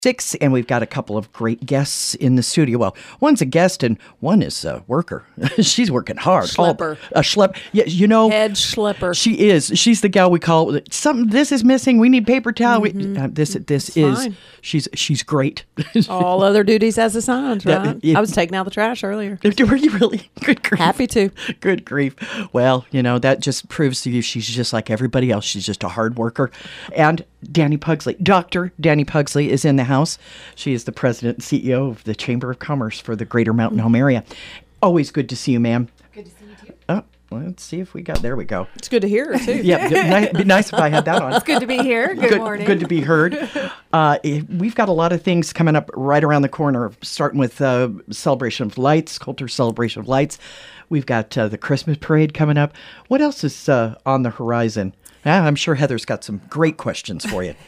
6, and we've got a couple of great guests in the studio. Well, one's a guest and one is a worker. She's working hard. Schlepper. A schlep. Yeah, you know. Head schlepper. She is. She's the gal we call something. This is missing. We need paper towel. This is. fine. She's great. All other duties as assigned, right? Yeah. I was taking out the trash earlier. Were you really? Good grief. Happy to. Good grief. Well, that just proves to you she's just like everybody else. She's just a hard worker. And Danny Pugsley, Dr. Danny Pugsley is in the house. She is the president and CEO of the Chamber of Commerce for the Greater Mountain Home area. Always good to see you, ma'am. Good to see you too. Oh, let's see if we got, there we go. It's good to hear her, too. Yeah, it'd be nice if I had that on. It's good to be here. Good morning. Good to be heard. We've got a lot of things coming up right around the corner, starting with Celebration of Lights, Coulter Celebration of Lights. We've got the Christmas parade coming up. What else is on the horizon? I'm sure Heather's got some great questions for you.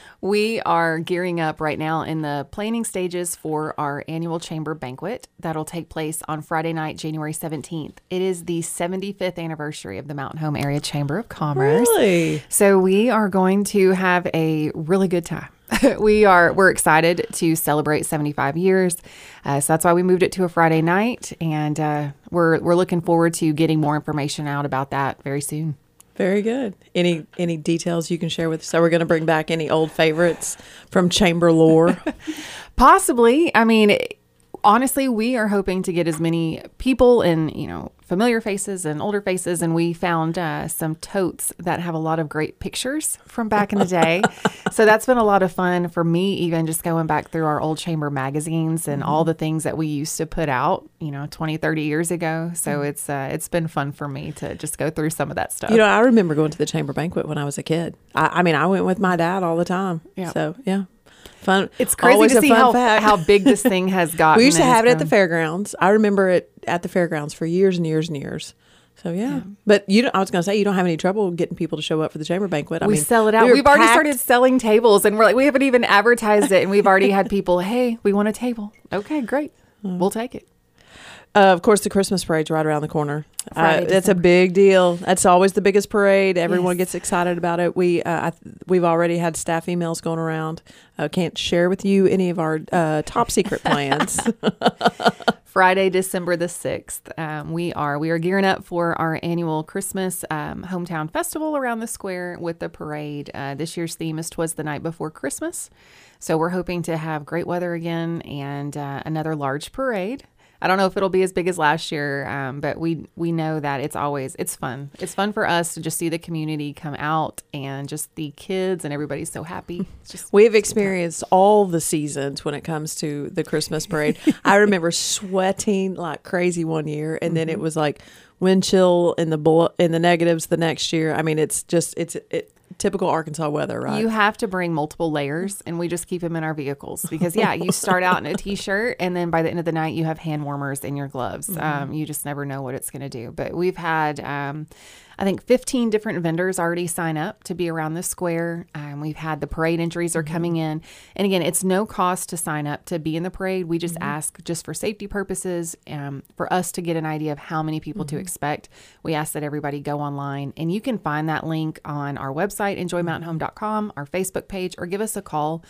We are gearing up right now in the planning stages for our annual chamber banquet that'll take place on Friday night, January 17th. It is the 75th anniversary of the Mountain Home Area Chamber of Commerce. Really? So we are going to have a really good time. We're excited to celebrate 75 years. So that's why we moved it to a Friday night, and we're looking forward to getting more information out about that very soon. Very good. Any details you can share with us? So we're going to bring back any old favorites from chamber lore? Possibly. I mean, honestly, we are hoping to get as many people and, familiar faces and older faces. And we found some totes that have a lot of great pictures from back in the day. So that's been a lot of fun for me, even just going back through our old chamber magazines and all the things that we used to put out, 20, 30 years ago. So it's been fun for me to just go through some of that stuff. I remember going to the chamber banquet when I was a kid. I went with my dad all the time. Yeah. So, yeah. Fun. It's crazy Always to a see fun fact. how big this thing has gotten. We used to have it at the grown. fairgrounds. I remember it at the fairgrounds for years and years and years. So, yeah. But I was going to say, you don't have any trouble getting people to show up for the chamber banquet. We sell it out. We've already started selling tables, and we're like, we haven't even advertised it, and we've already had people, hey, we want a table. Okay, great. We'll take it. Of course, the Christmas parade's right around the corner. Friday, That's a big deal. That's always the biggest parade. Everyone Yes. gets excited about it. We've already had staff emails going around. Can't share with you any of our top secret plans. Friday, December the 6th. We are gearing up for our annual Christmas hometown festival around the square with the parade. This year's theme is 'Twas the Night Before Christmas. So we're hoping to have great weather again and another large parade. I don't know if it'll be as big as last year, but we know that it's fun. It's fun for us to just see the community come out and just the kids and everybody's so happy. We've experienced all the seasons when it comes to the Christmas parade. I remember sweating like crazy one year, and then it was like wind chill in the negatives the next year. I mean, it's typical Arkansas weather, right? You have to bring multiple layers, and we just keep them in our vehicles because, you start out in a T-shirt, and then by the end of the night, you have hand warmers in your gloves. You just never know what it's going to do. But we've had, I think, 15 different vendors already sign up to be around the square. We've had the parade entries are coming in. And again, it's no cost to sign up to be in the parade. We just ask just for safety purposes, for us to get an idea of how many people to expect. We ask that everybody go online, and you can find that link on our website, enjoymountainhome.com, our Facebook page, or give us a call,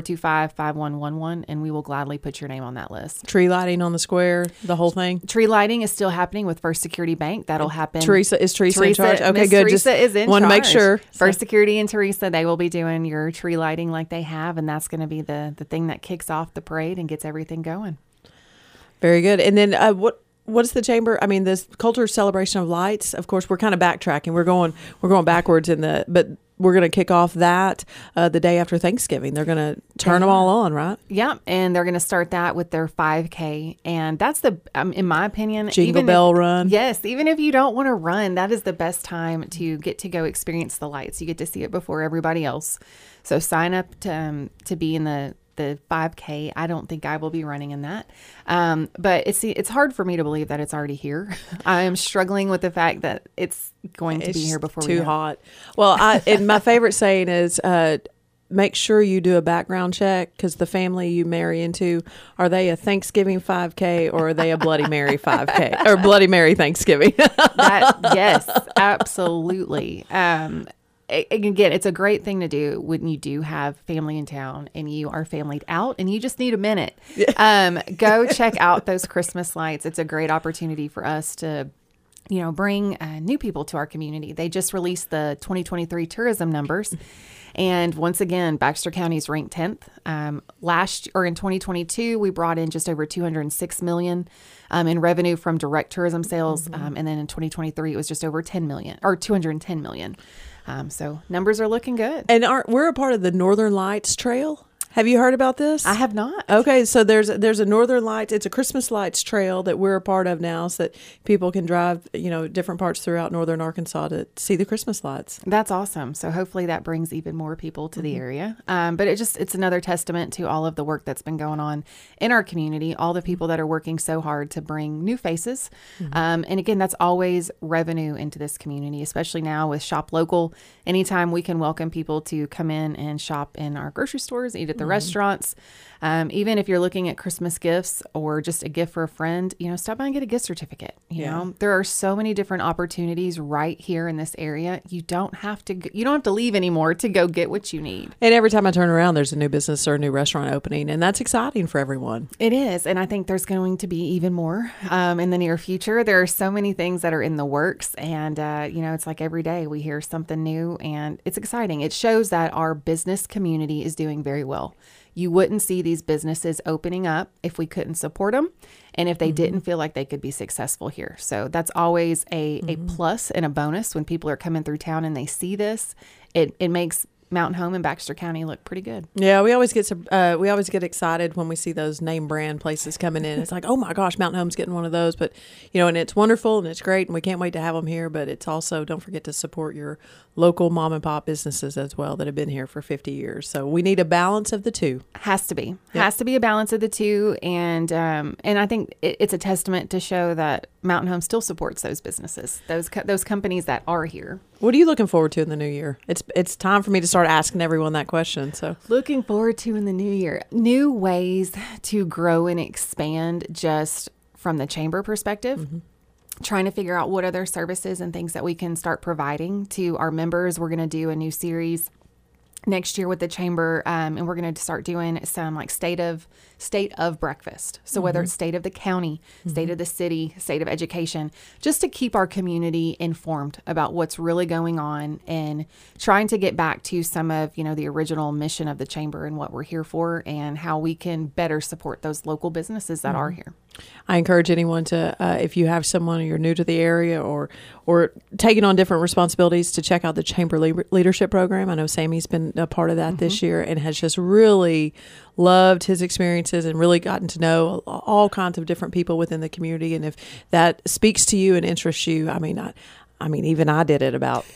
425-5111, and we will gladly put your name on that list. Tree lighting on the square, the whole thing. Tree lighting is still happening with First Security Bank. That'll happen. Teresa in charge? Okay, Miss good. Teresa is in want to charge. make sure. First Security and Teresa, they will be doing your tree lighting like they have, and that's going to be the thing that kicks off the parade and gets everything going. Very good. And then what is the chamber? I mean, this Coulter Celebration of Lights. Of course, we're kind of backtracking. We're going backwards but we're going to kick off that the day after Thanksgiving. They're going to turn them all on, right? Yeah, and they're going to start that with their 5K, and that's in my opinion, Jingle Bell Run. Yes, even if you don't want to run, that is the best time to get to go experience the lights. You get to see it before everybody else. So sign up to be in the 5K. I don't think I will be running in that. But it's hard for me to believe that it's already here. I am struggling with the fact that it's going to be here before we know. Too hot. Well, and my favorite saying is, make sure you do a background check, because the family you marry into, are they a Thanksgiving 5K or are they a Bloody Mary 5K or Bloody Mary Thanksgiving? Yes, absolutely. again, it's a great thing to do when you do have family in town and you are familyed out and you just need a minute. Go check out those Christmas lights. It's a great opportunity for us to, bring new people to our community. They just released the 2023 tourism numbers. And once again, Baxter County is ranked 10th. In 2022, we brought in just over $206 million in revenue from direct tourism sales. And then in 2023, it was just over $210 million. So numbers are looking good. And we're a part of the Northern Lights Trail. Have you heard about this? I have not. Okay, so there's a Northern Lights. It's a Christmas lights trail that we're a part of now, so that people can drive, different parts throughout northern Arkansas to see the Christmas lights. That's awesome. So hopefully that brings even more people to the area. But it's another testament to all of the work that's been going on in our community, all the people that are working so hard to bring new faces. And again, that's always revenue into this community, especially now with Shop Local. Anytime we can welcome people to come in and shop in our grocery stores, eat at the restaurants. Even if you're looking at Christmas gifts or just a gift for a friend, stop by and get a gift certificate. You know, there are so many different opportunities right here in this area. You don't have to leave anymore to go get what you need. And every time I turn around, there's a new business or a new restaurant opening, and that's exciting for everyone. It is. And I think there's going to be even more in the near future. There are so many things that are in the works, and it's like every day we hear something new, and it's exciting. It shows that our business community is doing very well. You wouldn't see these businesses opening up if we couldn't support them and if they didn't feel like they could be successful here. So that's always a plus and a bonus when people are coming through town and they see this. It makes Mountain Home and Baxter County look pretty good. Yeah, we always get excited when we see those name brand places coming in. It's like, oh my gosh, Mountain Home's getting one of those. But and it's wonderful and it's great and we can't wait to have them here. But it's also, don't forget to support your local mom and pop businesses as well that have been here for 50 years. So we need a balance of the two. Has to be a balance of the two, and I think it's a testament to show that Mountain Home still supports those businesses, those companies that are here. What are you looking forward to in the new year? It's time for me to start asking everyone that question. So looking forward to in the new year, new ways to grow and expand just from the chamber perspective. Trying to figure out what other services and things that we can start providing to our members. We're going to do a new series next year with the chamber, and we're going to start doing some like state of breakfast. So whether it's state of the county, state of the city, state of education, just to keep our community informed about what's really going on and trying to get back to some of, the original mission of the chamber and what we're here for and how we can better support those local businesses that are here. I encourage anyone to, if you have someone or you're new to the area or taking on different responsibilities, to check out the Chamber Leadership Program. I know Sammy's been a part of that this year and has just really loved his experiences and really gotten to know all kinds of different people within the community. And if that speaks to you and interests you, even I did it about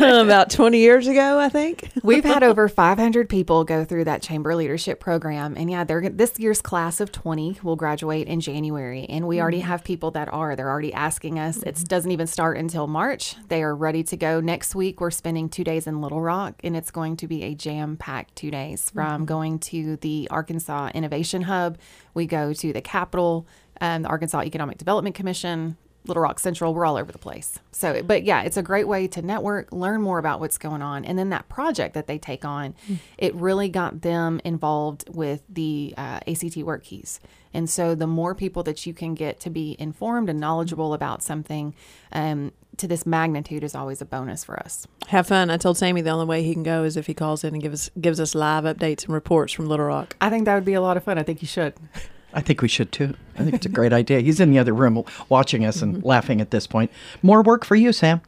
20 years ago, I think. We've had over 500 people go through that chamber leadership program. And this year's class of 20 will graduate in January. And we already have people they're already asking us. It doesn't even start until March. They are ready to go. Next week, we're spending 2 days in Little Rock, and it's going to be a jam-packed 2 days from going to the Arkansas Innovation Hub. We go to the Capitol, the Arkansas Economic Development Commission, Little Rock Central. We're all over the place. So, but yeah, it's a great way to network, learn more about what's going on. And then that project that they take on, it really got them involved with the ACT Work Keys. And so the more people that you can get to be informed and knowledgeable about something to this magnitude is always a bonus for us. Have fun. I told Sammy the only way he can go is if he calls in and gives us live updates and reports from Little Rock. I think that would be a lot of fun. I think you should. I think we should too. I think it's a great idea. He's in the other room watching us and laughing at this point. More work for you, Sam.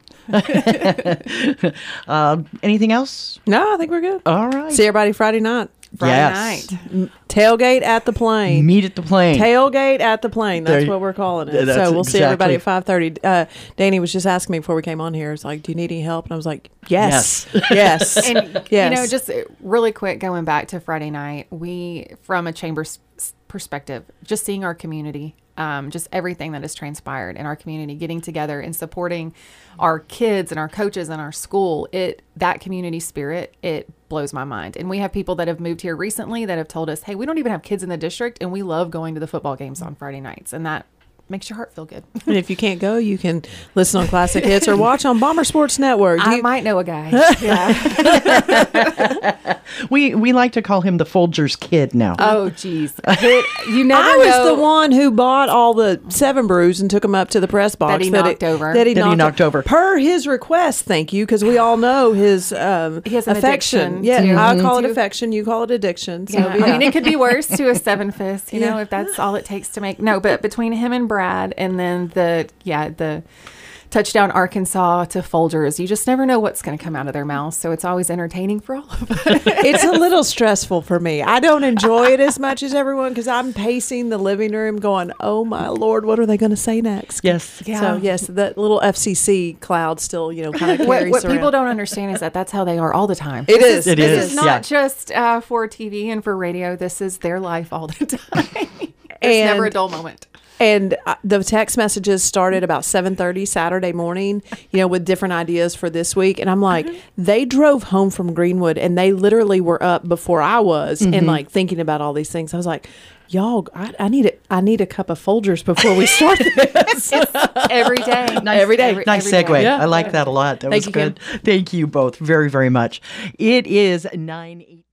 Anything else? No, I think we're good. All right. See everybody Friday night. Friday night. Tailgate at the Plane. Meet at the Plane. Tailgate at the Plane. That's what we're calling it. So we'll see everybody at 5:30. Danny was just asking me before we came on here. It's like, do you need any help? And I was like, yes. Yes. And, yes. Just really quick, going back to Friday night, we, from a chamber perspective, just seeing our community, just everything that has transpired in our community, getting together and supporting our kids and our coaches and our school, that community spirit, it blows my mind. And we have people that have moved here recently that have told us, hey, we don't even have kids in the district and we love going to the football games on Friday nights. And that makes your heart feel good. And if you can't go, you can listen on Classic Hits or watch on Bomber Sports Network. I might know a guy. Yeah. We like to call him the Folgers kid now. Oh, geez. You never I know. was the one who bought all the 7 brews and took them up to the press box That he knocked over. That he That he knocked knocked over. per his request. Thank you, because we all know his He has an affection. addiction Yeah, to- I call it to- affection. You call it addiction. So Yeah. yeah. I mean, it could be worse to a 7 fist, you know, Yeah. if that's all it takes to make. No, but between him and Brad, and then the touchdown Arkansas to Folgers, you just never know what's going to come out of their mouths. So it's always entertaining for all of us. It's a little stressful for me. I don't enjoy it as much as everyone because I'm pacing the living room going, oh my Lord, what are they going to say next? Yes. Yeah. So yes, that little FCC cloud still, kind of carries What around. people don't understand is that that's how they are all the time. It is. It This is, is not yeah. just for TV and for radio. This is their life all the time. There's And- never a dull moment. And the text messages started about 7:30 Saturday morning, with different ideas for this week. And I'm like, they drove home from Greenwood and they literally were up before I was and like thinking about all these things. I was like, y'all, I need a cup of Folgers before we start this. Every day. Every day. Nice every segue. day. Yeah. I like that a lot. That Thank was you, Kim. good. Thank you both very, very much. It is 9:18.